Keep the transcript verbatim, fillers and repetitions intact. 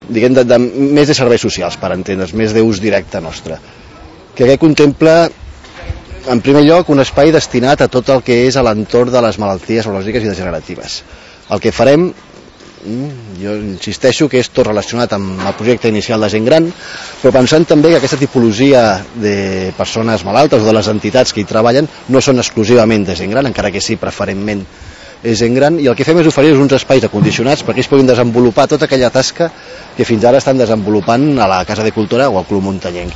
diguem, de, de, més de serveis socials, per entendre's, més d'ús directe nostre, que aquest contempla, en primer lloc, un espai destinat a tot el que és a l'entorn de les malalties neurològiques i degeneratives. El que farem, jo insisteixo que és tot relacionat amb el projecte inicial de gent gran, però pensant també que aquesta tipologia de persones malaltes o de les entitats que hi treballen no són exclusivament de gent gran, encara que sí, preferentment és gent gran, i el que fem és oferir uns espais acondicionats perquè es puguin desenvolupar tota aquella tasca que fins ara estan desenvolupant a la Casa de Cultura o al Club Muntanyenc.